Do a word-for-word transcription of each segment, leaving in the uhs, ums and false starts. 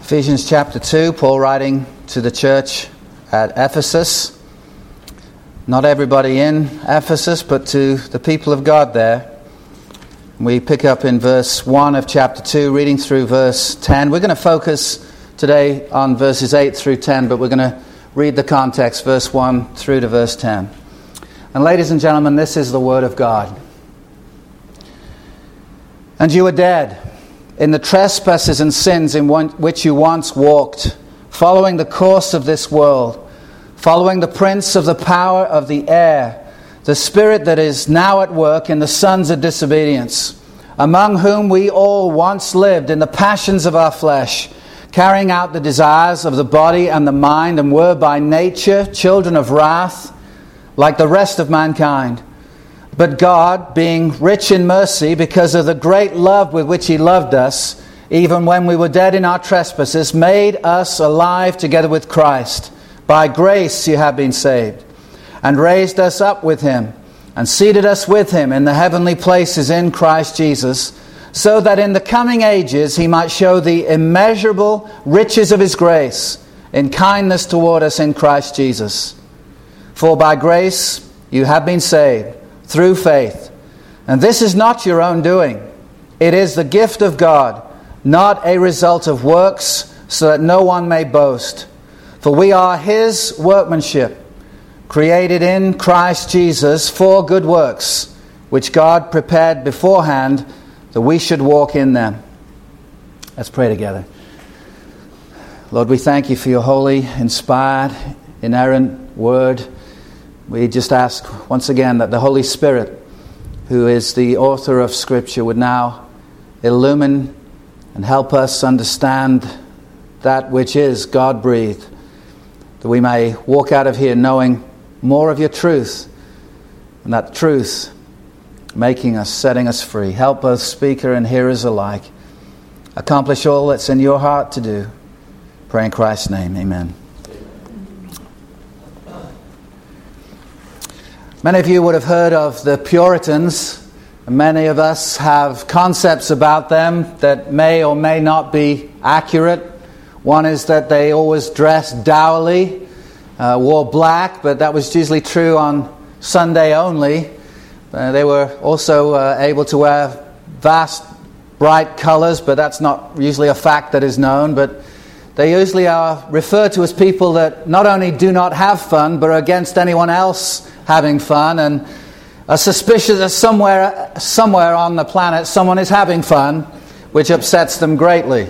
Ephesians chapter two, Paul writing to the church at Ephesus. Not everybody in Ephesus, but to the people of God there. We pick up in verse one of chapter two, reading through verse ten. We're going to focus today on verses eight through ten, but we're going to read the context, verse one through to verse ten. And ladies and gentlemen, this is the word of God. And you were dead in the trespasses and sins in which you once walked, following the course of this world, following the prince of the power of the air, the spirit that is now at work in the sons of disobedience, among whom we all once lived in the passions of our flesh, carrying out the desires of the body and the mind, and were by nature children of wrath, like the rest of mankind. But God, being rich in mercy, because of the great love with which He loved us, even when we were dead in our trespasses, made us alive together with Christ. By grace you have been saved, and raised us up with Him, and seated us with Him in the heavenly places in Christ Jesus, so that in the coming ages He might show the immeasurable riches of His grace in kindness toward us in Christ Jesus. For by grace you have been saved, through faith. And this is not your own doing. It is the gift of God, not a result of works, so that no one may boast. For we are His workmanship, created in Christ Jesus for good works, which God prepared beforehand that we should walk in them. Let's pray together. Lord, we thank You for Your holy, inspired, inerrant word. We just ask once again that the Holy Spirit, who is the author of Scripture, would now illumine and help us understand that which is God-breathed, that we may walk out of here knowing more of Your truth, and that truth making us, setting us free. Help both speaker and hearers alike. Accomplish all that's in Your heart to do. Pray in Christ's name. Amen. Many of you would have heard of the Puritans. Many of us have concepts about them that may or may not be accurate. One is that they always dressed dourly, uh, wore black, but that was usually true on Sunday only. Uh, they were also uh, able to wear vast, bright colors, but that's not usually a fact that is known. But they usually are referred to as people that not only do not have fun, but are against anyone else having fun, and are suspicious that somewhere, somewhere on the planet someone is having fun, which upsets them greatly.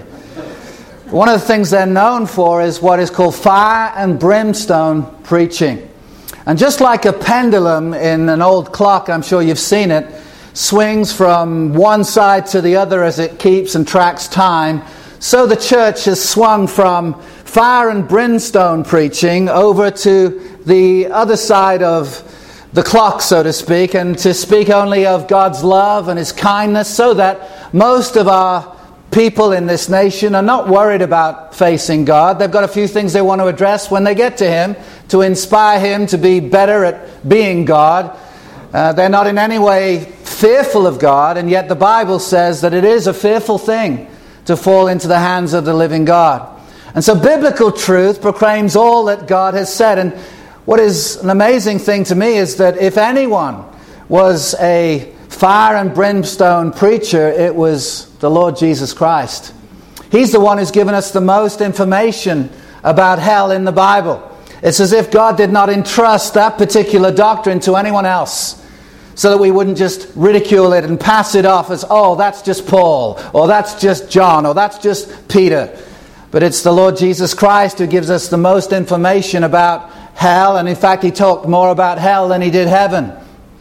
One of the things they're known for is what is called fire and brimstone preaching. And just like a pendulum in an old clock, I'm sure you've seen it, swings from one side to the other as it keeps and tracks time, so the church has swung from fire and brimstone preaching over to the other side of the clock, so to speak, and to speak only of God's love and His kindness, so that most of our people in this nation are not worried about facing God. They've got a few things they want to address when they get to Him, to inspire Him to be better at being God. Uh, they're not in any way fearful of God, and yet the Bible says that it is a fearful thing to fall into the hands of the living God. And so biblical truth proclaims all that God has said. And what is an amazing thing to me is that if anyone was a fire and brimstone preacher, it was the Lord Jesus Christ. He's the one who's given us the most information about hell in the Bible. It's as if God did not entrust that particular doctrine to anyone else, so that we wouldn't just ridicule it and pass it off as, oh, that's just Paul, or that's just John, or that's just Peter. But it's the Lord Jesus Christ who gives us the most information about hell, and in fact He talked more about hell than He did heaven.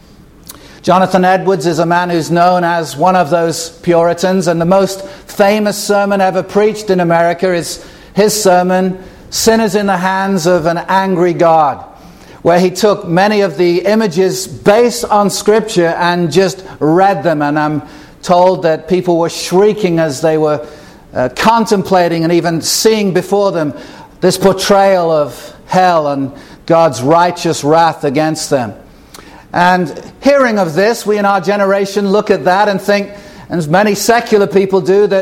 Jonathan Edwards is a man who's known as one of those Puritans, and the most famous sermon ever preached in America is his sermon, Sinners in the Hands of an Angry God, where he took many of the images based on Scripture and just read them. And I'm told that people were shrieking as they were uh, contemplating and even seeing before them this portrayal of hell and God's righteous wrath against them. And hearing of this, we in our generation look at that and think, and as many secular people do, that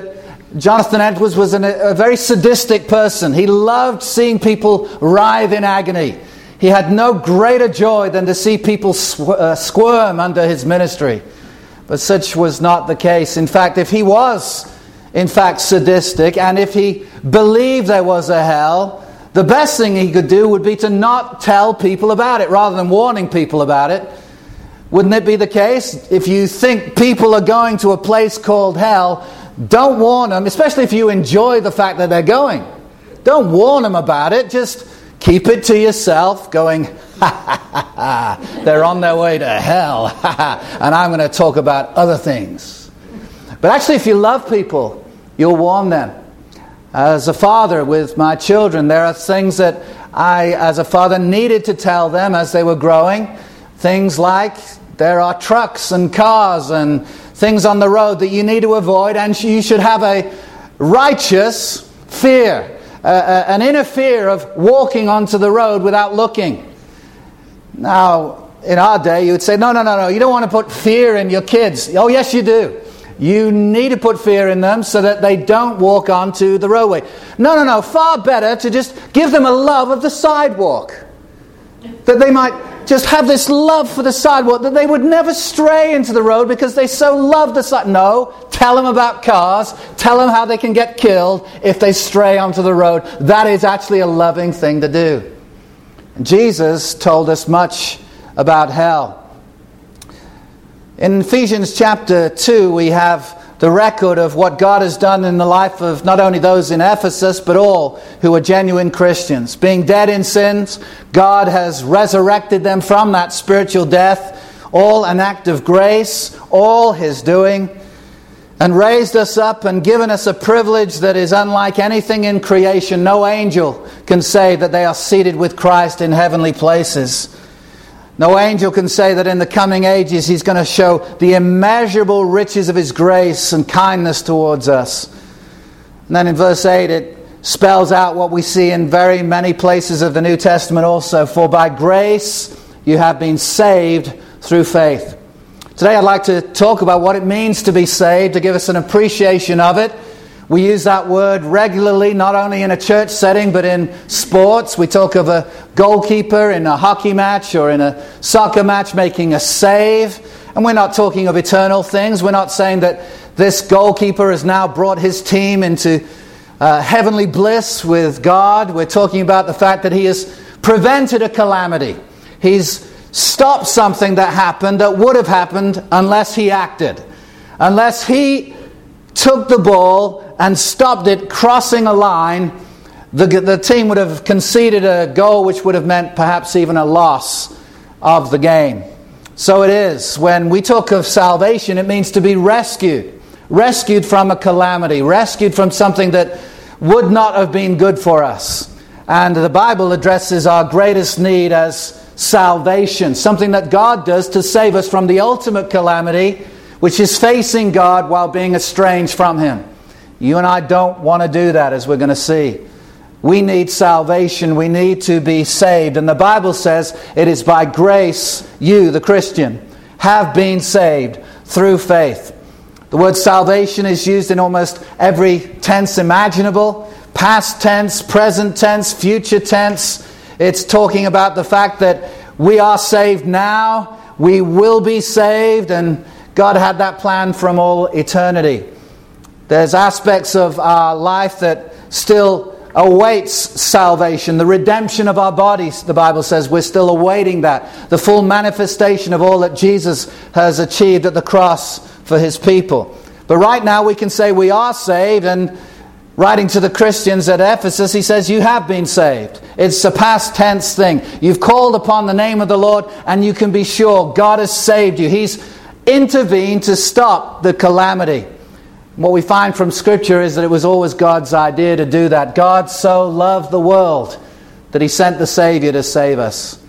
Jonathan Edwards was an, a very sadistic person. He loved seeing people writhe in agony. He had no greater joy than to see people sw- uh, squirm under his ministry. But such was not the case. In fact, if he was, in fact, sadistic, and if he believed there was a hell, the best thing he could do would be to not tell people about it, rather than warning people about it. Wouldn't it be the case? If you think people are going to a place called hell, don't warn them, especially if you enjoy the fact that they're going. Don't warn them about it. Just keep it to yourself, going, ha ha ha ha, they're on their way to hell, ha ha, and I'm going to talk about other things. But actually, if you love people, you'll warn them. As a father with my children, there are things that I, as a father, needed to tell them as they were growing. Things like there are trucks and cars and things on the road that you need to avoid, and you should have a righteous fear, uh, an inner fear of walking onto the road without looking. Now, in our day, you would say, no, no, no, no, you don't want to put fear in your kids. Oh, yes, you do. You need to put fear in them so that they don't walk onto the roadway. No, no, no, far better to just give them a love of the sidewalk. That they might just have this love for the sidewalk, that they would never stray into the road because they so love the sidewalk. No, tell them about cars. Tell them how they can get killed if they stray onto the road. That is actually a loving thing to do. Jesus told us much about hell. In Ephesians chapter two, we have the record of what God has done in the life of not only those in Ephesus, but all who are genuine Christians. Being dead in sins, God has resurrected them from that spiritual death, all an act of grace, all His doing, and raised us up and given us a privilege that is unlike anything in creation. No angel can say that they are seated with Christ in heavenly places. No angel can say that in the coming ages He's going to show the immeasurable riches of His grace and kindness towards us. And then in verse eight it spells out what we see in very many places of the New Testament also. For by grace you have been saved through faith. Today I'd like to talk about what it means to be saved, to give us an appreciation of it. We use that word regularly, not only in a church setting, but in sports. We talk of a goalkeeper in a hockey match or in a soccer match making a save. And we're not talking of eternal things. We're not saying that this goalkeeper has now brought his team into uh, heavenly bliss with God. We're talking about the fact that he has prevented a calamity. He's stopped something that happened that would have happened unless he acted. Unless he took the ball and stopped it crossing a line, the, the team would have conceded a goal which would have meant perhaps even a loss of the game. So it is. When we talk of salvation, it means to be rescued. Rescued from a calamity. Rescued from something that would not have been good for us. And the Bible addresses our greatest need as salvation. Something that God does to save us from the ultimate calamity, which is facing God while being estranged from Him. You and I don't want to do that, as we're going to see. We need salvation. We need to be saved. And the Bible says it is by grace you, the Christian, have been saved through faith. The word salvation is used in almost every tense imaginable. Past tense, present tense, future tense. It's talking about the fact that we are saved now. We will be saved, and God had that plan from all eternity. There's aspects of our life that still awaits salvation. The redemption of our bodies, the Bible says, we're still awaiting that. The full manifestation of all that Jesus has achieved at the cross for His people. But right now we can say we are saved, and writing to the Christians at Ephesus, he says, you have been saved. It's a past tense thing. You've called upon the name of the Lord, and you can be sure God has saved you. He's intervened to stop the calamity. What we find from Scripture is that it was always God's idea to do that. God so loved the world that He sent the Savior to save us.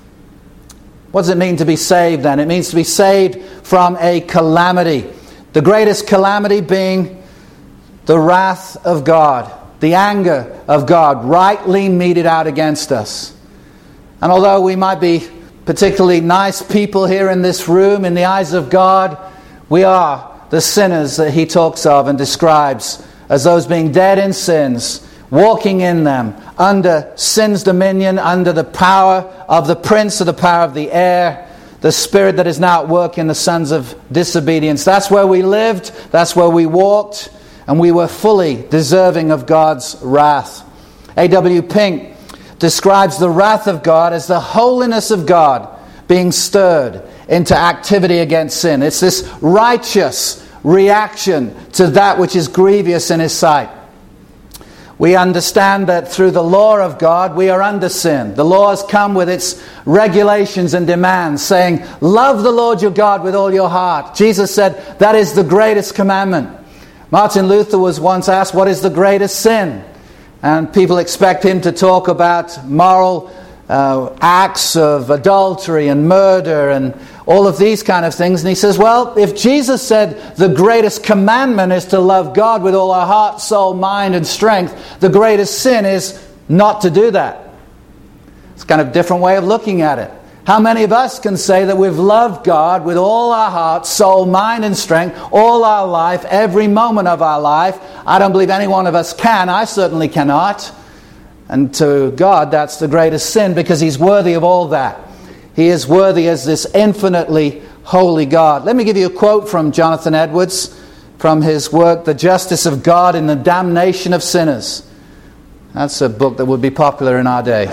What does it mean to be saved then? It means to be saved from a calamity. The greatest calamity being the wrath of God, the anger of God, rightly meted out against us. And although we might be particularly nice people here in this room, in the eyes of God, we are the sinners that He talks of and describes as those being dead in sins, walking in them, under sin's dominion, under the power of the prince of the power of the air, the spirit that is now at work in the sons of disobedience. That's where we lived, that's where we walked, and we were fully deserving of God's wrath. A W Pink describes the wrath of God as the holiness of God being stirred into activity against sin. It's this righteous reaction to that which is grievous in His sight. We understand that through the law of God, we are under sin. The law has come with its regulations and demands, saying, love the Lord your God with all your heart. Jesus said, that is the greatest commandment. Martin Luther was once asked, what is the greatest sin? And people expect him to talk about moral uh, acts of adultery and murder and all of these kind of things. And he says, well, if Jesus said the greatest commandment is to love God with all our heart, soul, mind, and strength, the greatest sin is not to do that. It's kind of a different way of looking at it. How many of us can say that we've loved God with all our heart, soul, mind, and strength, all our life, every moment of our life? I don't believe any one of us can. I certainly cannot. And to God, that's the greatest sin, because He's worthy of all that. He is worthy as this infinitely holy God. Let me give you a quote from Jonathan Edwards from his work, The Justice of God in the Damnation of Sinners. That's a book that would be popular in our day.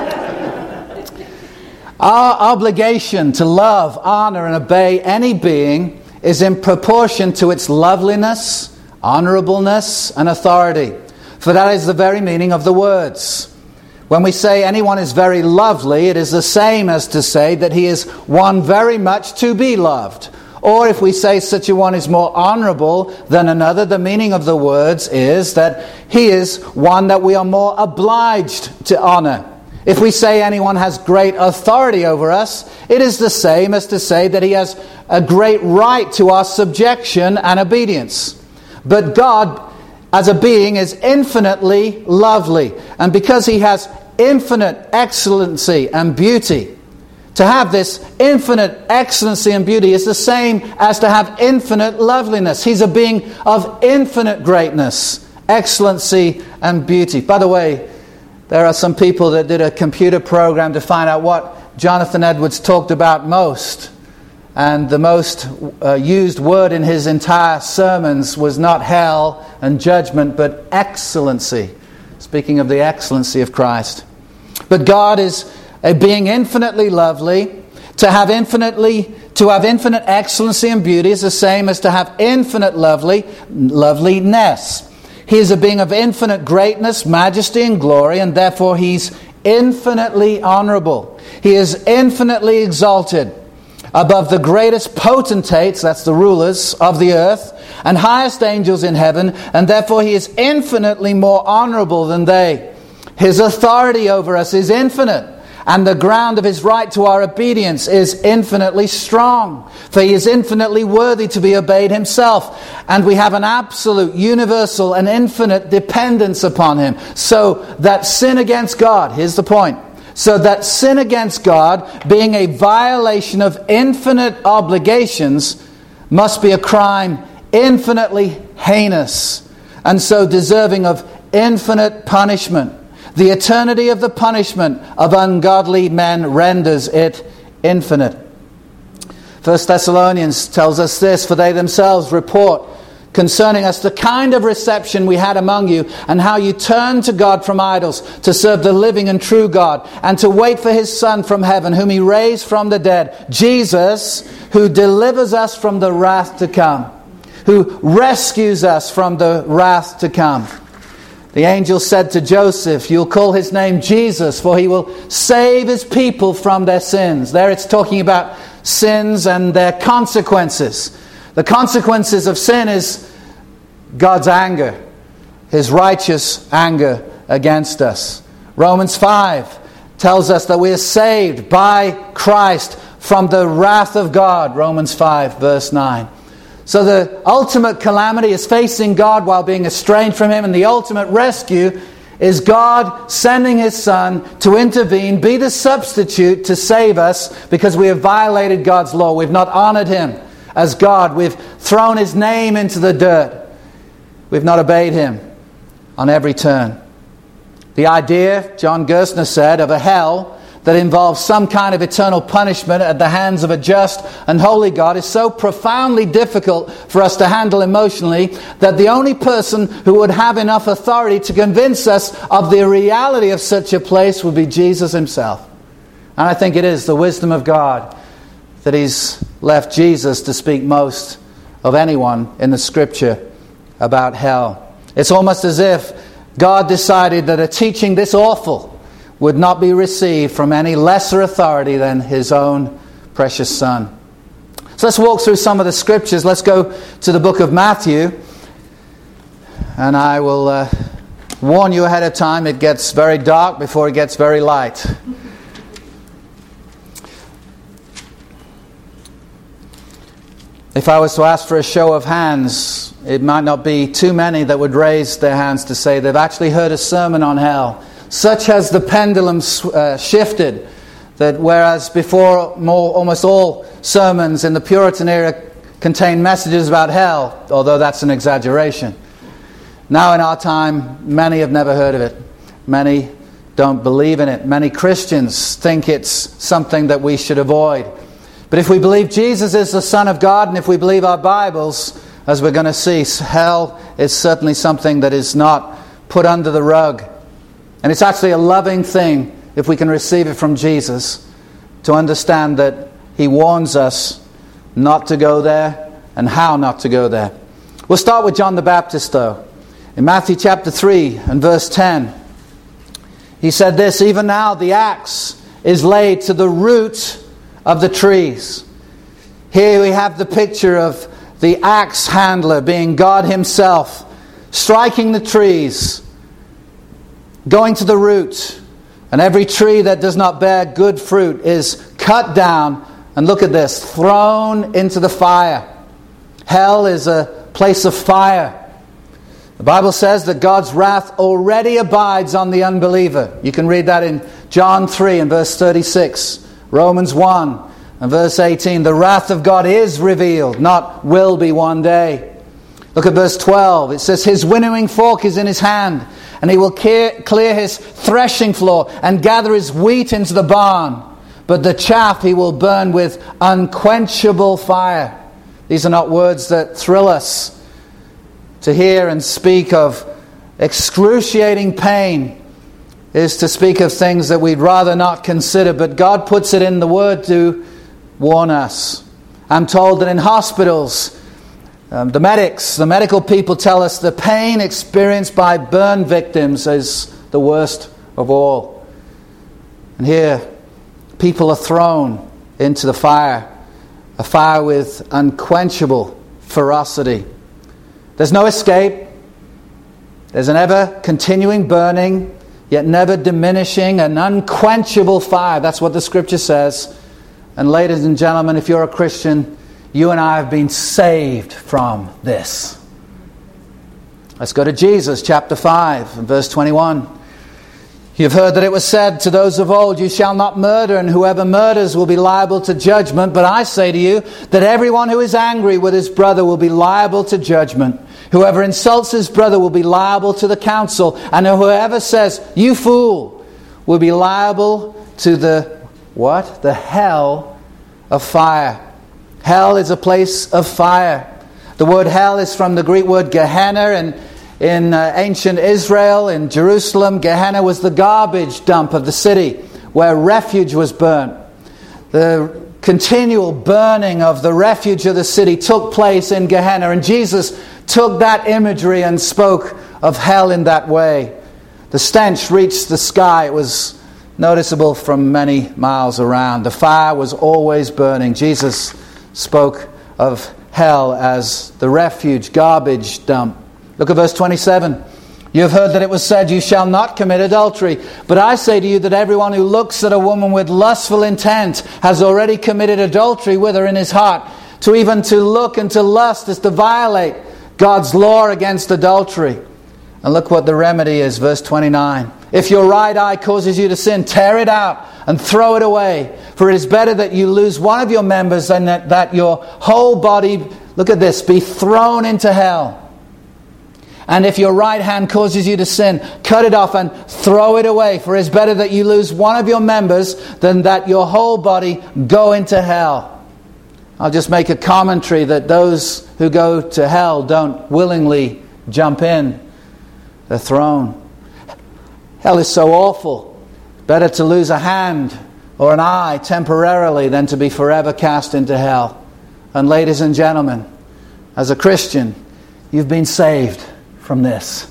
Our obligation to love, honor, and obey any being is in proportion to its loveliness, honorableness, and authority. For that is the very meaning of the words. When we say anyone is very lovely, it is the same as to say that he is one very much to be loved. Or if we say such a one is more honorable than another, the meaning of the words is that he is one that we are more obliged to honor. If we say anyone has great authority over us, it is the same as to say that he has a great right to our subjection and obedience. But God, as a being, is infinitely lovely. And because He has infinite excellency and beauty, to have this infinite excellency and beauty is the same as to have infinite loveliness. He's a being of infinite greatness, excellency, and beauty. By the way, there are some people that did a computer program to find out what Jonathan Edwards talked about most. And the most uh, used word in his entire sermons was not hell and judgment, but excellency. Speaking of the excellency of Christ. But God is a being infinitely lovely. To have infinitely, to have infinite excellency and beauty is the same as to have infinite lovely, loveliness. He is a being of infinite greatness, majesty, and glory, and therefore He's infinitely honorable. He is infinitely exalted above the greatest potentates, that's the rulers of the earth, and highest angels in heaven, and therefore He is infinitely more honorable than they. His authority over us is infinite, and the ground of His right to our obedience is infinitely strong, for He is infinitely worthy to be obeyed Himself, and we have an absolute, universal, and infinite dependence upon Him, so that sin against God, here's the point, so that sin against God, being a violation of infinite obligations, must be a crime infinitely heinous, and so deserving of infinite punishment. The eternity of the punishment of ungodly men renders it infinite. First Thessalonians tells us this, for they themselves report concerning us the kind of reception we had among you, and how you turned to God from idols to serve the living and true God, and to wait for His Son from heaven, whom He raised from the dead, Jesus, who delivers us from the wrath to come, who rescues us from the wrath to come. The angel said to Joseph, you'll call His name Jesus, for He will save His people from their sins. There it's talking about sins and their consequences. The consequences of sin is God's anger, His righteous anger against us. Romans five tells us that we are saved by Christ from the wrath of God. Romans five verse nine. So the ultimate calamity is facing God while being estranged from Him, and the ultimate rescue is God sending His Son to intervene, be the substitute to save us, because we have violated God's law. We've not honored Him as God. We've thrown His name into the dirt. We've not obeyed him on every turn. The idea, John Gerstner said, of a hell that involves some kind of eternal punishment at the hands of a just and holy God is so profoundly difficult for us to handle emotionally that the only person who would have enough authority to convince us of the reality of such a place would be Jesus himself. And I think it is the wisdom of God that he's left Jesus to speak most of anyone in the Scripture about hell. It's almost as if God decided that a teaching this awful would not be received from any lesser authority than his own precious Son. So let's walk through some of the Scriptures. Let's go to the book of Matthew. And I will uh, warn you ahead of time, it gets very dark before it gets very light. If I was to ask for a show of hands, it might not be too many that would raise their hands to say they've actually heard a sermon on hell. Such has the pendulum uh, shifted that whereas before more, almost all sermons in the Puritan era contained messages about hell, although that's an exaggeration, now in our time many have never heard of it. Many don't believe in it. Many Christians think it's something that we should avoid. But if we believe Jesus is the Son of God, and if we believe our Bibles, as we're going to see, hell is certainly something that is not put under the rug. And it's actually a loving thing, if we can receive it from Jesus, to understand that he warns us not to go there and how not to go there. We'll start with John the Baptist, though. In Matthew chapter three and verse ten, he said this, "Even now the axe is laid to the root of the trees." Here we have the picture of the axe handler being God himself, striking the trees, going to the root, and every tree that does not bear good fruit is cut down, and look at this, thrown into the fire. Hell is a place of fire. The Bible says that God's wrath already abides on the unbeliever. You can read that in John three and verse thirty-six, Romans one and verse eighteen. The wrath of God is revealed, not will be one day. Look at verse twelve. It says, "His winnowing fork is in his hand, and he will clear his threshing floor and gather his wheat into the barn. But the chaff he will burn with unquenchable fire." These are not words that thrill us to hear, and speak of excruciating pain is to speak of things that we'd rather not consider. But God puts it in the Word to warn us. I'm told that in hospitals, Um, the medics, the medical people tell us the pain experienced by burn victims is the worst of all. And here, people are thrown into the fire, a fire with unquenchable ferocity. There's no escape. There's an ever-continuing burning, yet never diminishing, an unquenchable fire. That's what the Scripture says. And ladies and gentlemen, if you're a Christian, you and I have been saved from this. Let's go to Jesus, chapter five, and verse twenty-one. "You've heard that it was said to those of old, 'You shall not murder, and whoever murders will be liable to judgment.' But I say to you that everyone who is angry with his brother will be liable to judgment. Whoever insults his brother will be liable to the council. And whoever says, 'You fool,' will be liable to the," what? "The hell of fire." Hell is a place of fire. The word hell is from the Greek word Gehenna, and in uh, ancient Israel, in Jerusalem, Gehenna was the garbage dump of the city where refuge was burnt. The continual burning of the refuge of the city took place in Gehenna, and Jesus took that imagery and spoke of hell in that way. The stench reached the sky. It was noticeable from many miles around. The fire was always burning. Jesus spoke of hell as the refuge, garbage dump. Look at verse twenty-seven. "You have heard that it was said, 'You shall not commit adultery.' But I say to you that everyone who looks at a woman with lustful intent has already committed adultery with her in his heart. To even to look and to lust is to violate God's law against adultery." And look what the remedy is, verse twenty-nine. "If your right eye causes you to sin, tear it out and throw it away. For it is better that you lose one of your members than that, that your whole body," look at this, "be thrown into hell. And if your right hand causes you to sin, cut it off and throw it away. For it's better that you lose one of your members than that your whole body go into hell. I'll just make a commentary that those who go to hell don't willingly jump in. They're thrown. Hell is so awful. Better to lose a hand or an eye temporarily than to be forever cast into hell. And ladies and gentlemen, as a Christian, you've been saved from this.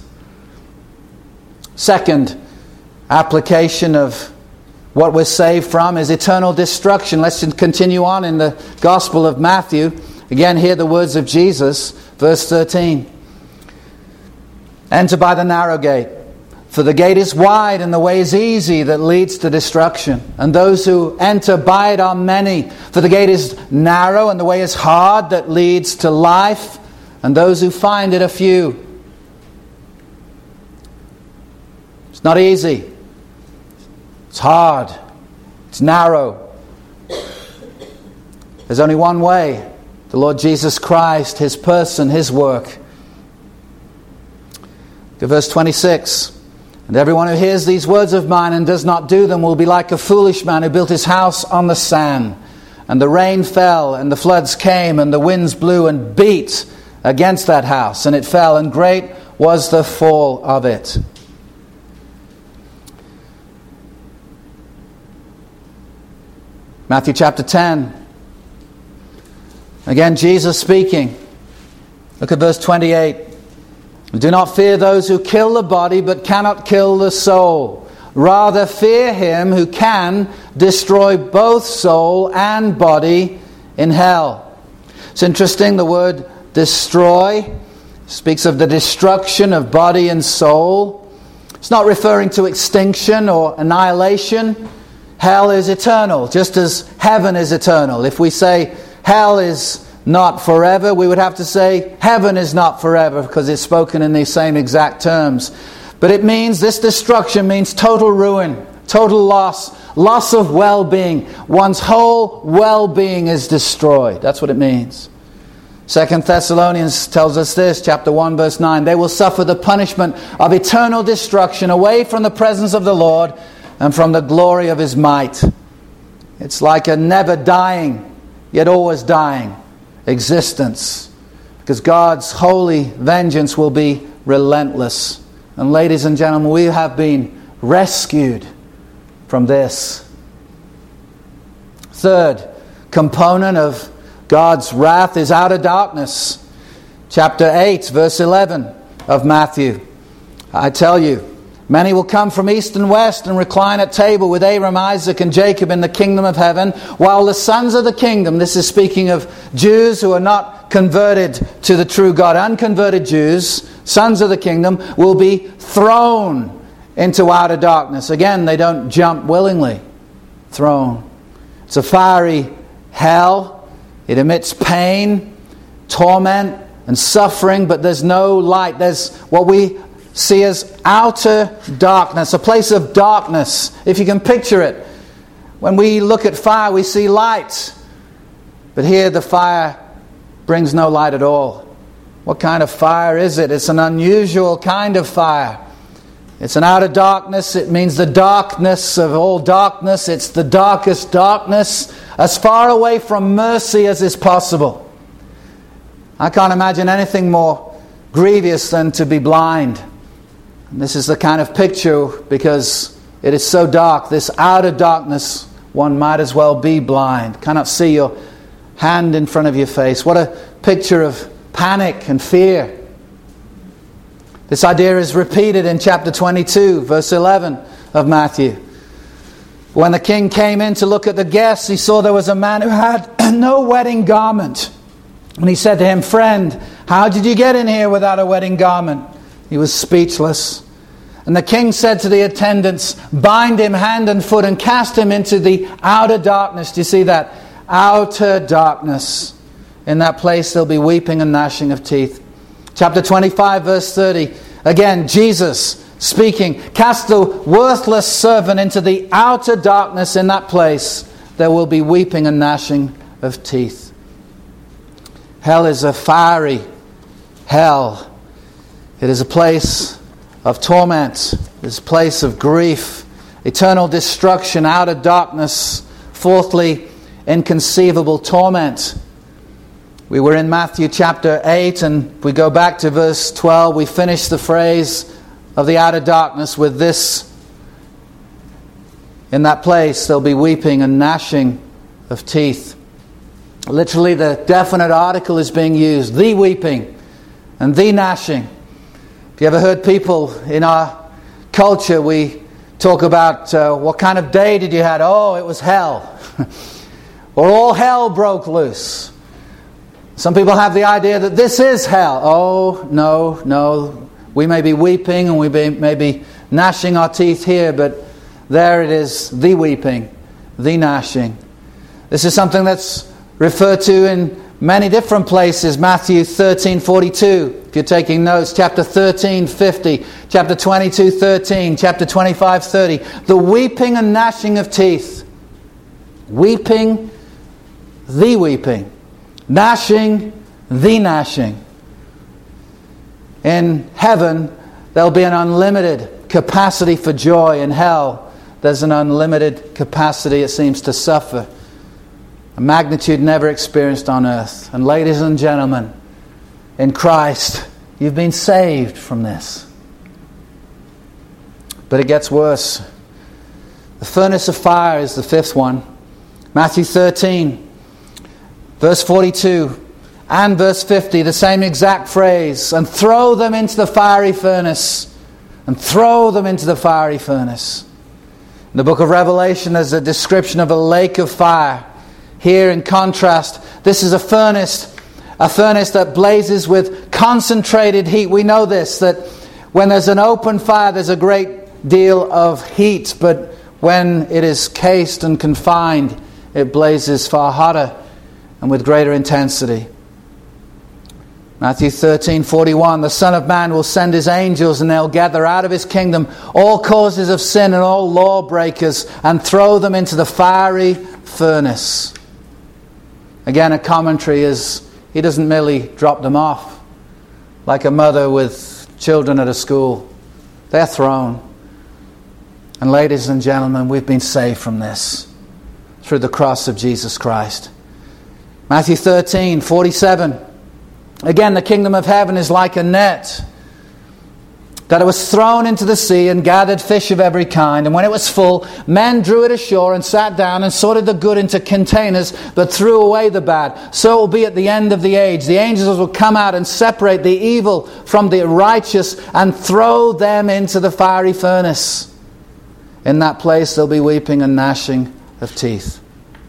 Second application of what we're saved from is eternal destruction. Let's continue on in the Gospel of Matthew. Again, hear the words of Jesus, verse thirteen. Enter by the narrow gate, for the gate is wide and the way is easy that leads to destruction. And those who enter by it are many. For the gate is narrow and the way is hard that leads to life. And those who find it are few. It's not easy. It's hard. It's narrow. There's only one way. The Lord Jesus Christ, His person, His work. Look at verse twenty-six. And everyone who hears these words of mine and does not do them will be like a foolish man who built his house on the sand. And the rain fell, and the floods came, and the winds blew and beat against that house. And it fell, and great was the fall of it. Matthew chapter ten. Again, Jesus speaking. Look at verse twenty-eight. Do not fear those who kill the body, but cannot kill the soul. Rather fear him who can destroy both soul and body in hell. It's interesting, the word destroy speaks of the destruction of body and soul. It's not referring to extinction or annihilation. Hell is eternal, just as heaven is eternal. If we say hell is not forever, we would have to say heaven is not forever, because it's spoken in these same exact terms. But it means, this destruction means total ruin, total loss, loss of well-being. One's whole well-being is destroyed. That's what it means. Second Thessalonians tells us this, chapter one, verse nine. They will suffer the punishment of eternal destruction away from the presence of the Lord and from the glory of His might. It's like a never dying, yet always dying existence, because God's holy vengeance will be relentless. And ladies and gentlemen, we have been rescued from this. Third component of God's wrath is outer darkness. Chapter eight, verse eleven of Matthew. I tell you, many will come from east and west and recline at table with Abraham, Isaac, and Jacob in the kingdom of heaven, while the sons of the kingdom, this is speaking of Jews who are not converted to the true God, unconverted Jews, sons of the kingdom, will be thrown into outer darkness. Again, they don't jump willingly. Thrown. It's a fiery hell. It emits pain, torment, and suffering, but there's no light. There's what we see as outer darkness, a place of darkness. If you can picture it, when we look at fire, we see light. But here the fire brings no light at all. What kind of fire is it? It's an unusual kind of fire. It's an outer darkness. It means the darkness of all darkness. It's the darkest darkness, as far away from mercy as is possible. I can't imagine anything more grievous than to be blind. And this is the kind of picture, because it is so dark, this outer darkness, one might as well be blind. Cannot see your hand in front of your face. What a picture of panic and fear. This idea is repeated in chapter twenty-two, verse eleven of Matthew. When the king came in to look at the guests, he saw there was a man who had no wedding garment. And he said to him, "Friend, how did you get in here without a wedding garment?" He was speechless. And the king said to the attendants, "Bind him hand and foot and cast him into the outer darkness." Do you see that? Outer darkness. In that place there'll be weeping and gnashing of teeth. Chapter twenty-five, verse thirty. Again, Jesus speaking. "Cast the worthless servant into the outer darkness. In that place there will be weeping and gnashing of teeth." Hell is a fiery hell. It is a place of torment. It is a place of grief, eternal destruction, outer darkness. Fourthly, inconceivable torment. We were in Matthew chapter eight, and if we go back to verse twelve, we finish the phrase of the outer darkness with this. In that place there'll be weeping and gnashing of teeth. Literally, the definite article is being used. The weeping and the gnashing. Have you ever heard people in our culture, we talk about uh, what kind of day did you have? Oh, it was hell. Or all hell broke loose. Some people have the idea that this is hell. Oh, no, no. We may be weeping and we may, may be gnashing our teeth here, but there it is, the weeping, the gnashing. This is something that's referred to in many different places. Matthew thirteen forty-two, if you're taking notes, chapter thirteen fifty, chapter twenty-two thirteen, chapter twenty-five thirty. The weeping and gnashing of teeth. Weeping, the weeping. Gnashing, the gnashing. In heaven, there'll be an unlimited capacity for joy. In hell, there's an unlimited capacity, it seems, to suffer. A magnitude never experienced on earth. And ladies and gentlemen, in Christ, you've been saved from this. But it gets worse. The furnace of fire is the fifth one. Matthew thirteen, verse forty-two and verse fifty, the same exact phrase. And throw them into the fiery furnace. And throw them into the fiery furnace. In the book of Revelation, there's a description of a lake of fire. Here, in contrast, this is a furnace, a furnace that blazes with concentrated heat. We know this, that when there's an open fire, there's a great deal of heat, but when it is cased and confined, it blazes far hotter and with greater intensity. Matthew thirteen forty-one, the Son of Man will send his angels, and they'll gather out of his kingdom all causes of sin and all lawbreakers, and throw them into the fiery furnace. Again, a commentary is, he doesn't merely drop them off like a mother with children at a school. They're thrown. And ladies and gentlemen, we've been saved from this through the cross of Jesus Christ. Matthew thirteen forty-seven. Again, the kingdom of heaven is like a net, that it was thrown into the sea and gathered fish of every kind. And when it was full, men drew it ashore and sat down and sorted the good into containers, but threw away the bad. So it will be at the end of the age. The angels will come out and separate the evil from the righteous and throw them into the fiery furnace. In that place there'll be weeping and gnashing of teeth.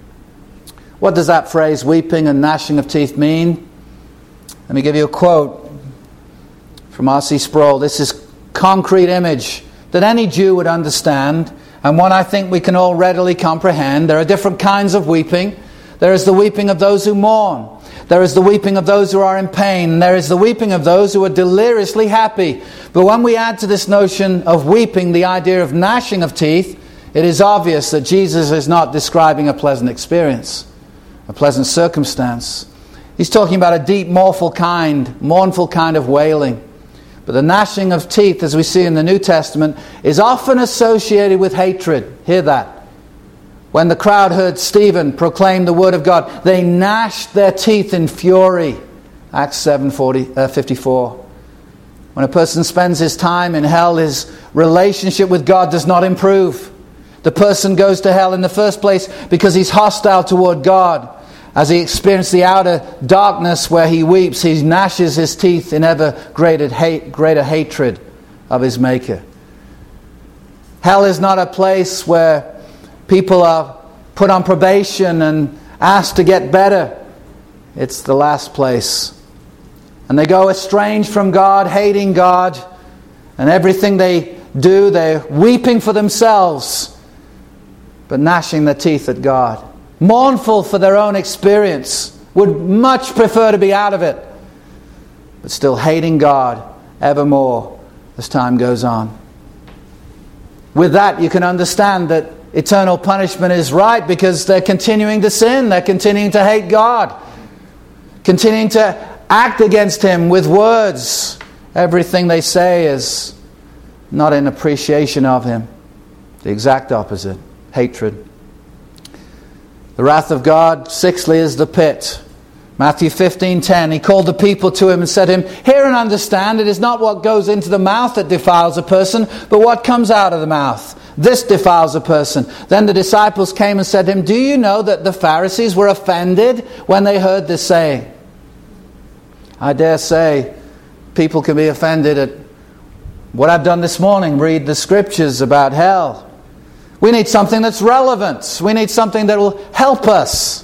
What does that phrase, weeping and gnashing of teeth, mean? Let me give you a quote from R C Sproul. This is concrete image that any Jew would understand, and one I think we can all readily comprehend. There are different kinds of weeping. There is the weeping of those who mourn. There is the weeping of those who are in pain. There is the weeping of those who are deliriously happy. But when we add to this notion of weeping the idea of gnashing of teeth, it is obvious that Jesus is not describing a pleasant experience, a pleasant circumstance. He's talking about a deep, mournful kind, mournful kind of wailing. But the gnashing of teeth, as we see in the New Testament, is often associated with hatred. Hear that. When the crowd heard Stephen proclaim the word of God, they gnashed their teeth in fury. Acts seven fifty-four. When a person spends his time in hell, his relationship with God does not improve. The person goes to hell in the first place because he's hostile toward God. As he experienced the outer darkness where he weeps, he gnashes his teeth in ever greater, hate, greater hatred of his Maker. Hell is not a place where people are put on probation and asked to get better. It's the last place. And they go estranged from God, hating God, and everything they do, they're weeping for themselves, but gnashing their teeth at God. Mournful for their own experience, would much prefer to be out of it, but still hating God evermore as time goes on. With that, you can understand that eternal punishment is right, because they're continuing to sin, they're continuing to hate God, continuing to act against Him with words Everything they say is not in appreciation of him. The exact opposite. Hatred. The wrath of God, sixthly, is the pit. Matthew fifteen ten, he called the people to him and said to him, "Hear and understand, it is not what goes into the mouth that defiles a person, but what comes out of the mouth. This defiles a person." Then the disciples came and said to him, "Do you know that the Pharisees were offended when they heard this saying?" I dare say people can be offended at what I've done this morning, read the scriptures about hell. We need something that's relevant. We need something that will help us.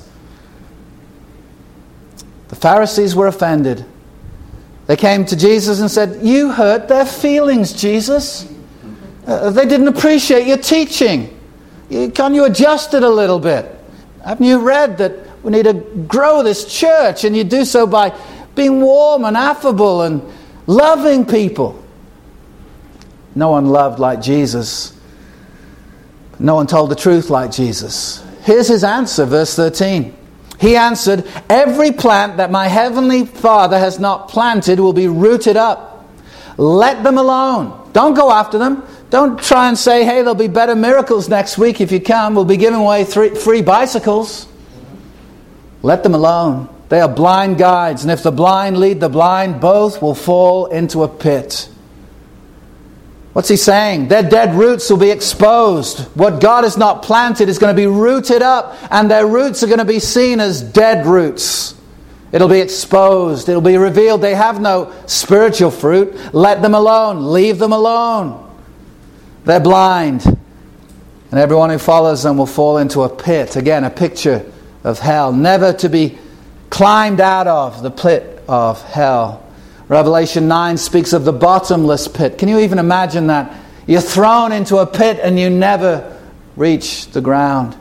The Pharisees were offended. They came to Jesus and said, "You hurt their feelings, Jesus. Uh, they didn't appreciate your teaching. You, can you adjust it a little bit? Haven't you read that we need to grow this church, and you do so by being warm and affable and loving people?" No one loved like Jesus. No one told the truth like Jesus. Here's his answer, verse thirteen. He answered, "Every plant that my heavenly Father has not planted will be rooted up. Let them alone. Don't go after them. Don't try and say, hey, there'll be better miracles next week if you come. We'll be giving away three, free bicycles. Let them alone. They are blind guides, and if the blind lead the blind, both will fall into a pit." What's he saying? Their dead roots will be exposed. What God has not planted is going to be rooted up, and their roots are going to be seen as dead roots. It'll be exposed. It'll be revealed they have no spiritual fruit. Let them alone. Leave them alone. They're blind. And everyone who follows them will fall into a pit. Again, a picture of hell. Never to be climbed out of the pit of hell. Revelation nine speaks of the bottomless pit. Can you even imagine that? You're thrown into a pit and you never reach the ground.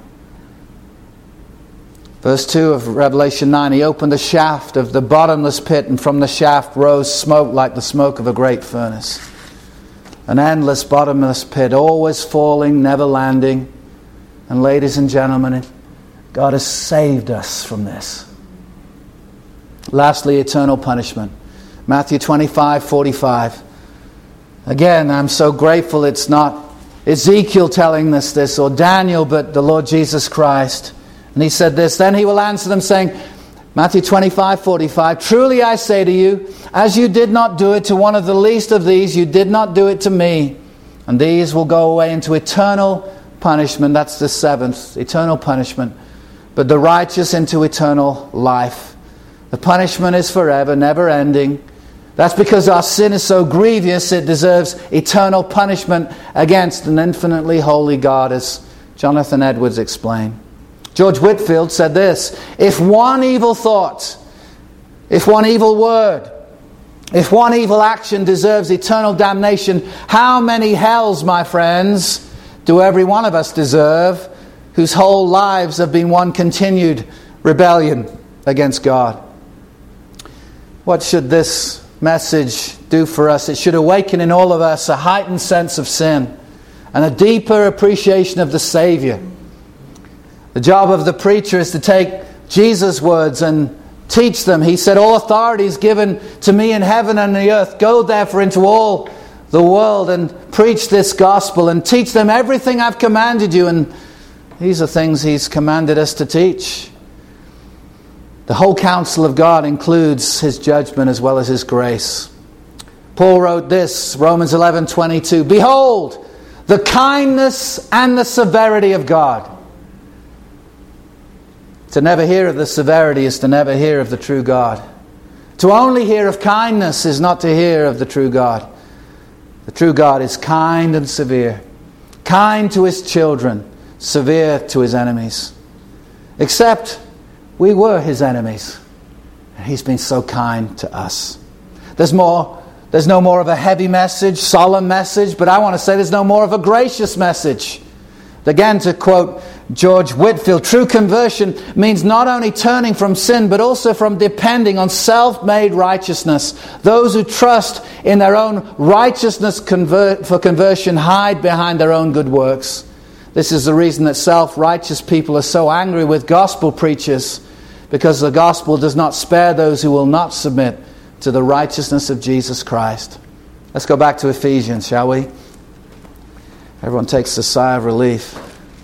Verse two of Revelation nine, he opened the shaft of the bottomless pit, and from the shaft rose smoke like the smoke of a great furnace. An endless bottomless pit, always falling, never landing. And ladies and gentlemen, God has saved us from this. Lastly, eternal punishment. Matthew twenty-five forty-five. Again, I'm so grateful it's not Ezekiel telling us this or Daniel, but the Lord Jesus Christ. And he said this, "Then he will answer them saying," Matthew twenty-five forty-five, "Truly I say to you, as you did not do it to one of the least of these, you did not do it to me. And these will go away into eternal punishment." That's the seventh, eternal punishment. "But the righteous into eternal life." The punishment is forever, never ending. That's because our sin is so grievous it deserves eternal punishment against an infinitely holy God, as Jonathan Edwards explained. George Whitefield said this, "If one evil thought, if one evil word, if one evil action deserves eternal damnation, how many hells, my friends, do every one of us deserve, whose whole lives have been one continued rebellion against God?" What should this message do for us? It should awaken in all of us a heightened sense of sin and a deeper appreciation of the Savior. The job of the preacher is to take Jesus' words and teach them. He said, "All authority is given to me in heaven and the earth. Go therefore into all the world and preach this gospel and teach them everything I've commanded you." And these are things He's commanded us to teach. The whole counsel of God includes His judgment as well as His grace. Paul wrote this, Romans eleven twenty-two, "Behold, the kindness and the severity of God." To never hear of the severity is to never hear of the true God. To only hear of kindness is not to hear of the true God. The true God is kind and severe. Kind to His children, severe to His enemies. Except we were His enemies, and He's been so kind to us. There's more. There's no more of a heavy message, solemn message, but I want to say there's no more of a gracious message. Again, to quote George Whitefield, true conversion means not only turning from sin, but also from depending on self-made righteousness. Those who trust in their own righteousness convert, for conversion hide behind their own good works. This is the reason that self-righteous people are so angry with gospel preachers, because the gospel does not spare those who will not submit to the righteousness of Jesus Christ. Let's go back to Ephesians, shall we? Everyone takes a sigh of relief.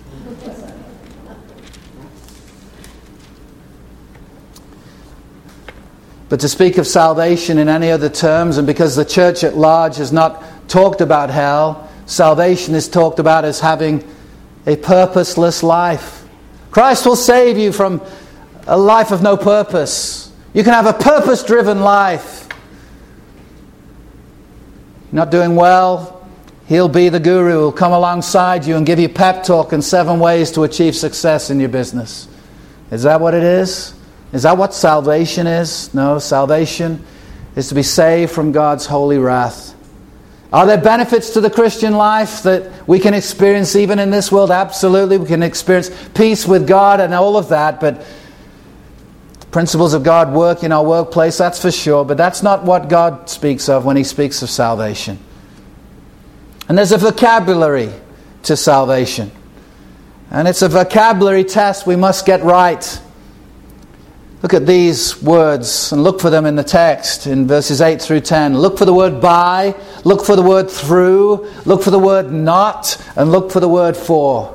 But to speak of salvation in any other terms, and because the church at large has not talked about hell, salvation is talked about as having a purposeless life. Christ will save you from a life of no purpose. You can have a purpose-driven life. You're not doing well, He'll be the guru who'll come alongside you and give you pep talk and seven ways to achieve success in your business. Is that what it is? Is that what salvation is? No, salvation is to be saved from God's holy wrath. Are there benefits to the Christian life that we can experience even in this world? Absolutely. We can experience peace with God and all of that, but the principles of God work in our workplace, that's for sure, but that's not what God speaks of when He speaks of salvation. And there's a vocabulary to salvation. And it's a vocabulary test we must get right. Look at these words and look for them in the text in verses eight through ten. Look for the word by, look for the word through, look for the word not, and look for the word for.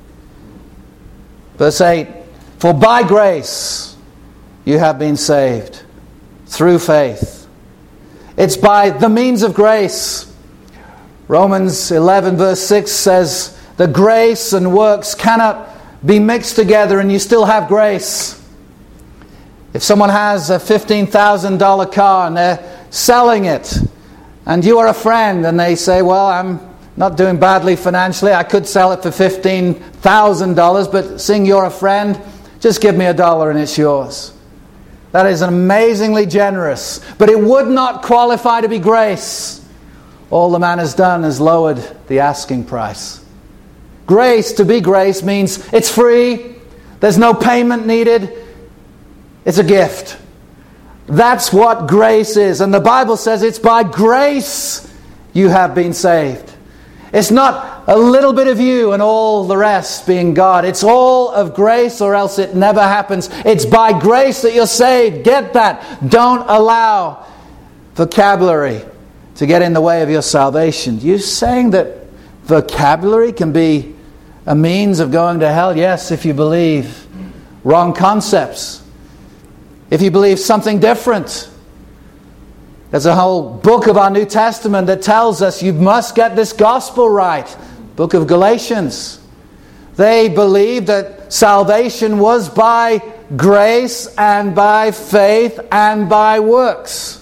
Verse eight, for by grace you have been saved through faith. It's by the means of grace. Romans eleven verse six says the grace and works cannot be mixed together and you still have grace. If someone has a fifteen thousand dollars car and they're selling it, and you are a friend and they say, well, I'm not doing badly financially, I could sell it for fifteen thousand dollars, but seeing you're a friend, just give me a dollar and it's yours. That is amazingly generous, but it would not qualify to be grace. All the man has done is lowered the asking price. Grace, to be grace, means it's free, there's no payment needed, it's a gift. That's what grace is. And the Bible says it's by grace you have been saved. It's not a little bit of you and all the rest being God. It's all of grace or else it never happens. It's by grace that you're saved. Get that. Don't allow vocabulary to get in the way of your salvation. You're saying that vocabulary can be a means of going to hell? Yes, if you believe wrong concepts. If you believe something different. There's a whole book of our New Testament that tells us you must get this gospel right. Book of Galatians. They believed that salvation was by grace and by faith and by works.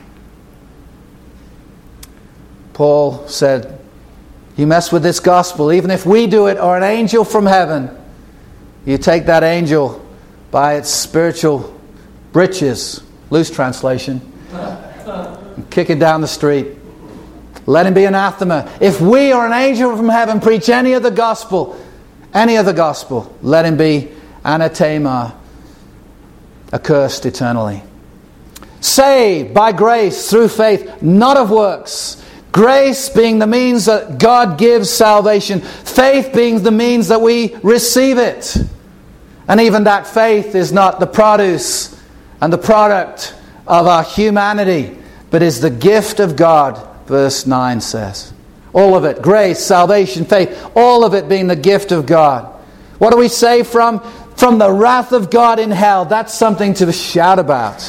Paul said, you mess with this gospel, even if we do it or an angel from heaven, you take that angel by its spiritual britches, loose translation, and kick it down the street. Let him be anathema. If we or an angel from heaven preach any other gospel, any other gospel, let him be anathema, accursed eternally. Saved by grace through faith, not of works. Grace being the means that God gives salvation. Faith being the means that we receive it. And even that faith is not the produce and the product of our humanity, but is the gift of God, verse nine says. All of it, grace, salvation, faith, all of it being the gift of God. What do we say from? From the wrath of God in hell. That's something to shout about.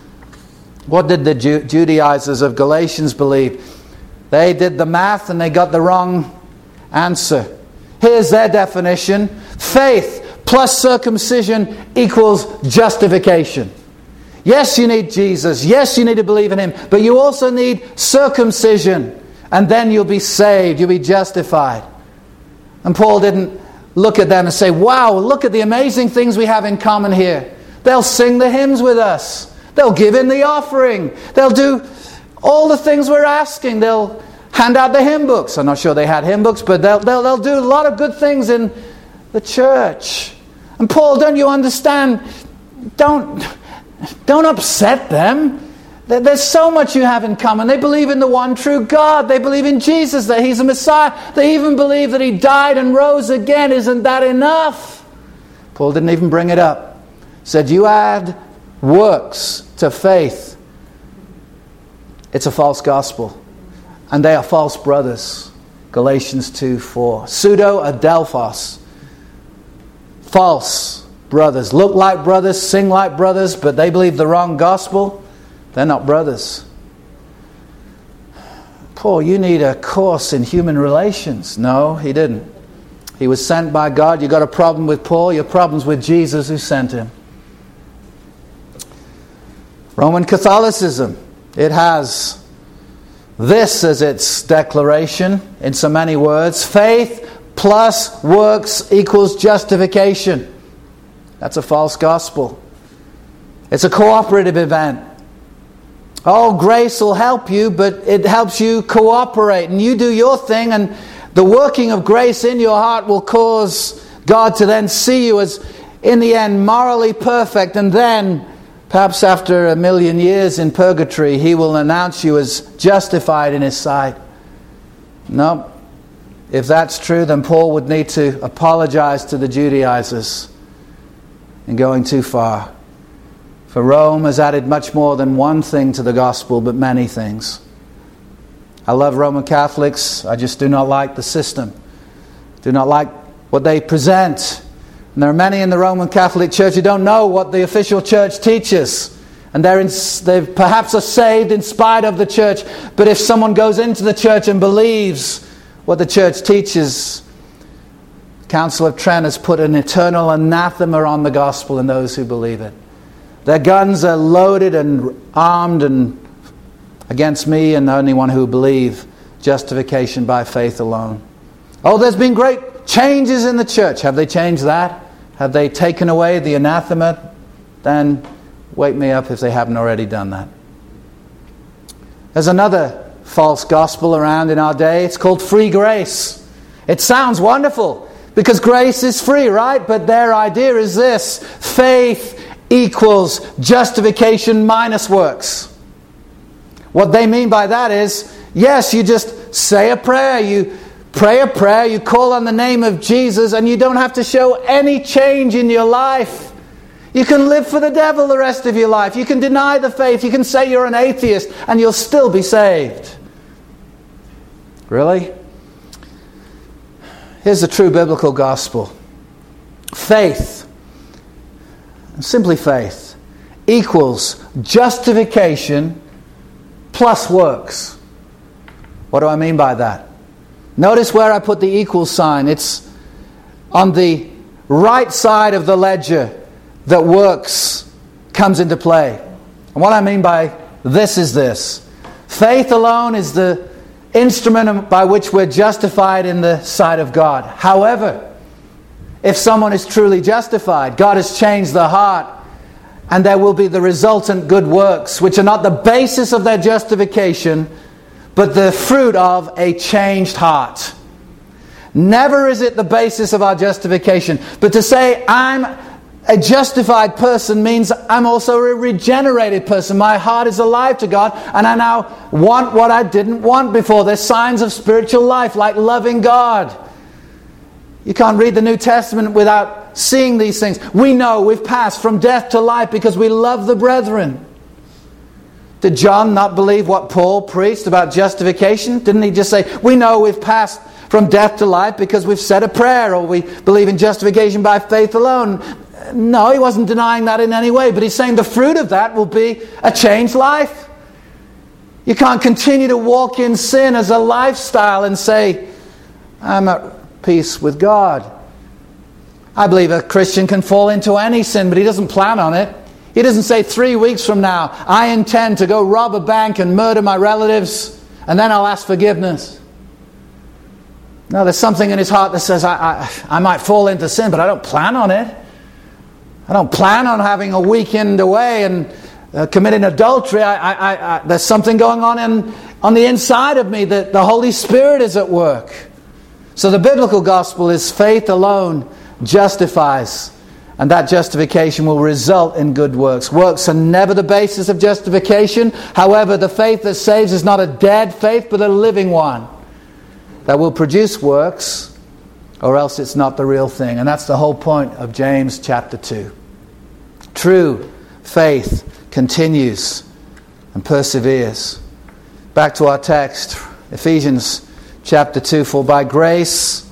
What did the Ju- Judaizers of Galatians believe? They did the math and they got the wrong answer. Here's their definition. Faith plus circumcision equals justification. Yes, you need Jesus. Yes, you need to believe in Him. But you also need circumcision. And then you'll be saved. You'll be justified. And Paul didn't look at them and say, wow, look at the amazing things we have in common here. They'll sing the hymns with us. They'll give in the offering. They'll do all the things we're asking. They'll hand out the hymn books. I'm not sure they had hymn books, but they'll, they'll, they'll do a lot of good things in the church. And Paul, don't you understand? Don't... Don't upset them. There's so much you have in common. They believe in the one true God. They believe in Jesus, that He's a Messiah. They even believe that He died and rose again. Isn't that enough? Paul didn't even bring it up. He said, you add works to faith, it's a false gospel. and they are false brothers. Galatians two four. Pseudo-adelphos. False brothers. Look like brothers, sing like brothers, but they believe the wrong gospel. They're not brothers. Paul, you need a course in human relations. No, he didn't. He was sent by God. You got a problem with Paul, your problem's with Jesus who sent him. Roman Catholicism, it has this as its declaration in so many words: faith plus works equals justification. That's a false gospel. It's a cooperative event. Oh, grace will help you, but it helps you cooperate, and you do your thing, and the working of grace in your heart will cause God to then see you as, in the end, morally perfect, and then, perhaps after a million years in purgatory, He will announce you as justified in His sight. No. If that's true, then Paul would need to apologize to the Judaizers in going too far. For Rome has added much more than one thing to the gospel, but many things. I love Roman Catholics. I just do not like the system. Do not like what they present. And there are many in the Roman Catholic Church who don't know what the official church teaches. And they're in, they perhaps are saved in spite of the church. But if someone goes into the church and believes what the church teaches, the Council of Trent has put an eternal anathema on the gospel and those who believe it. Their guns are loaded and armed and against me and the only one who believe justification by faith alone. Oh, there's been great changes in the church. Have they changed that? Have they taken away the anathema? Then wake me up if they haven't already done that. There's another false gospel around in our day. It's called free grace. It sounds wonderful because grace is free, right? But their idea is this: faith equals justification minus works. What they mean by that is, yes, you just say a prayer, you pray a prayer, you call on the name of Jesus, and you don't have to show any change in your life. You can live for the devil the rest of your life. You can deny the faith. You can say you're an atheist, and you'll still be saved. Really? Here's the true biblical gospel. Faith, simply faith, equals justification plus works. What do I mean by that? Notice where I put the equal sign. It's on the right side of the ledger that works comes into play. And what I mean by this is this: faith alone is the instrument by which we're justified in the sight of God. However, if someone is truly justified, God has changed their heart, and there will be the resultant good works, which are not the basis of their justification, but the fruit of a changed heart. Never is it the basis of our justification. But to say I'm a justified person means I'm also a regenerated person. My heart is alive to God, and I now want what I didn't want before. There's signs of spiritual life, like loving God. You can't read the New Testament without seeing these things. We know we've passed from death to life because we love the brethren. Did John not believe what Paul preached about justification? Didn't he just say, we know we've passed from death to life because we've said a prayer, or we believe in justification by faith alone? No, he wasn't denying that in any way, but he's saying the fruit of that will be a changed life. You can't continue to walk in sin as a lifestyle and say, I'm at peace with God. I believe a Christian can fall into any sin, but he doesn't plan on it. He doesn't say three weeks from now, I intend to go rob a bank and murder my relatives, and then I'll ask forgiveness. No, there's something in his heart that says, I, I, I might fall into sin, but I don't plan on it. I don't plan on having a weekend away and uh, committing adultery. I, I, I, there's something going on in, on the inside of me that the Holy Spirit is at work. So the biblical gospel is faith alone justifies, and that justification will result in good works. Works are never the basis of justification. However, the faith that saves is not a dead faith, but a living one that will produce works, or else it's not the real thing. And that's the whole point of James chapter two. True faith continues and perseveres. Back to our text, Ephesians chapter two, for by grace,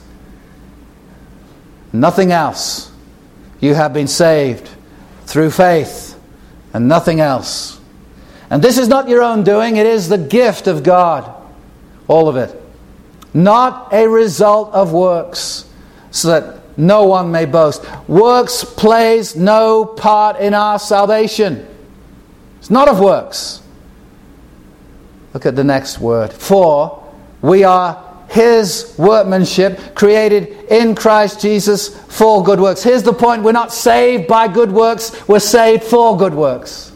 nothing else, you have been saved through faith, and nothing else. And this is not your own doing, it is the gift of God. All of it. Not a result of works, so that no one may boast. Works plays no part in our salvation. It's not of works. Look at the next word. For we are His workmanship, created in Christ Jesus for good works. Here's the point. We're not saved by good works. We're saved for good works.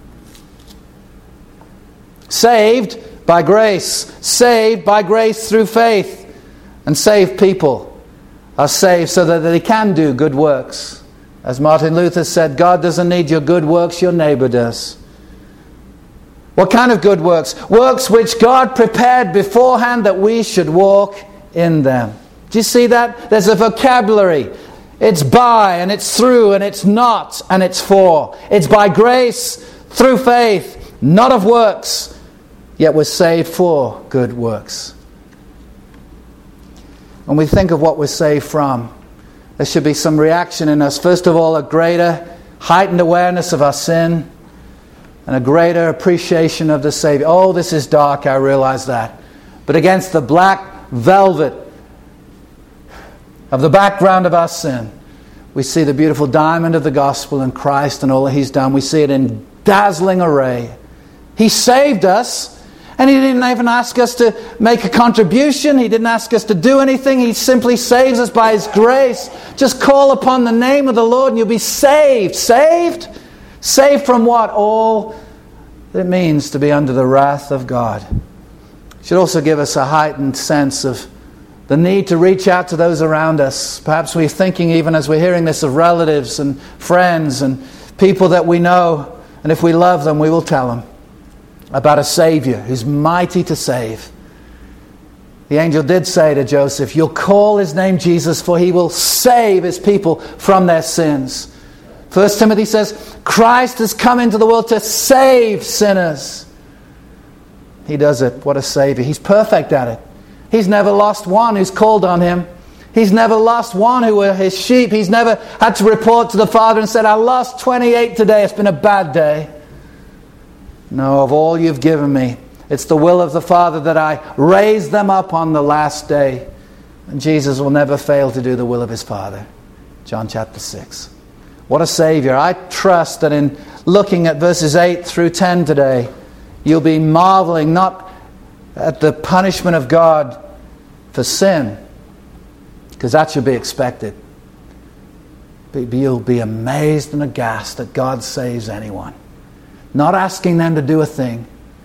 Saved by grace. Saved by grace through faith. And saved people are saved so that they can do good works. As Martin Luther said, God doesn't need your good works, your neighbor does. What kind of good works? Works which God prepared beforehand that we should walk in them. Do you see that? There's a vocabulary. It's by, and it's through, and it's not, and it's for. It's by grace, through faith, not of works, yet we're saved for good works. When we think of what we're saved from, there should be some reaction in us. First of all, a greater, heightened awareness of our sin, and a greater appreciation of the Savior. Oh, this is dark, I realize that. But against the black velvet of the background of our sin, we see the beautiful diamond of the gospel in Christ and all that He's done. We see it in dazzling array. He saved us, and He didn't even ask us to make a contribution. He didn't ask us to do anything. He simply saves us by His grace. Just call upon the name of the Lord and you'll be saved. Saved? Saved from what? All that it means to be under the wrath of God. It should also give us a heightened sense of the need to reach out to those around us. Perhaps we're thinking, even as we're hearing this, of relatives and friends and people that we know. And if we love them, we will tell them about a Savior who's mighty to save. The angel did say to Joseph, you'll call His name Jesus, for He will save His people from their sins. First Timothy says, Christ has come into the world to save sinners. He does it. What a Savior. He's perfect at it. He's never lost one who's called on Him. He's never lost one who were His sheep. He's never had to report to the Father and said, I lost twenty-eight today. It's been a bad day. No, of all you've given me, it's the will of the Father that I raise them up on the last day. And Jesus will never fail to do the will of His Father. John chapter six. What a Savior. I trust that in looking at verses eight through ten today, you'll be marveling not at the punishment of God for sin, because that should be expected. But you'll be amazed and aghast that God saves anyone. Not asking them to do a thing,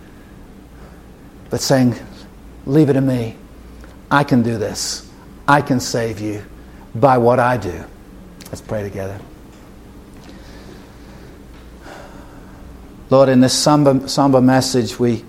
but saying, leave it to me. I can do this. I can save you by what I do. Let's pray together. Lord, in this somber, somber message, we,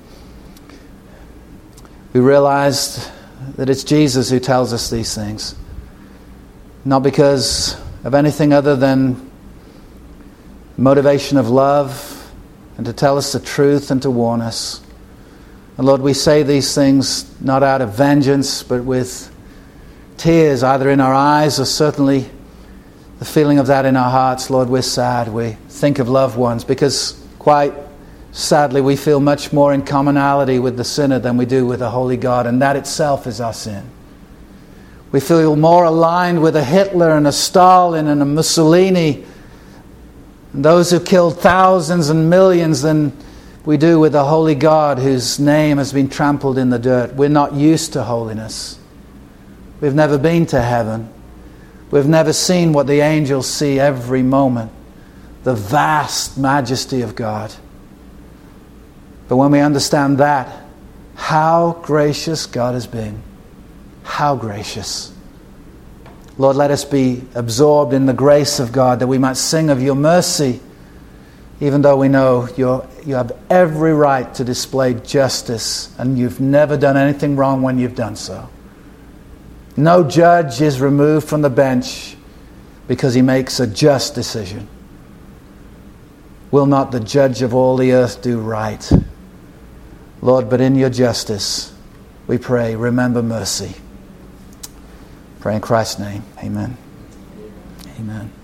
we realized that it's Jesus who tells us these things. Not because of anything other than motivation of love and to tell us the truth and to warn us. And Lord, we say these things not out of vengeance, but with tears either in our eyes or certainly the feeling of that in our hearts. Lord, we're sad. We think of loved ones because quite sadly we feel much more in commonality with the sinner than we do with the holy God, and that itself is our sin. We feel more aligned with a Hitler and a Stalin and a Mussolini and those who killed thousands and millions than we do with the holy God whose name has been trampled in the dirt. We're not used to holiness. We've never been to heaven. We've never seen what the angels see every moment, the vast majesty of God. But when we understand that, how gracious God has been. How gracious. Lord, let us be absorbed in the grace of God, that we might sing of your mercy, even though we know you're, you have every right to display justice, and you've never done anything wrong when you've done so. No judge is removed from the bench because he makes a just decision. Will not the judge of all the earth do right? Lord, but in your justice, we pray, remember mercy. Pray in Christ's name. Amen. Amen.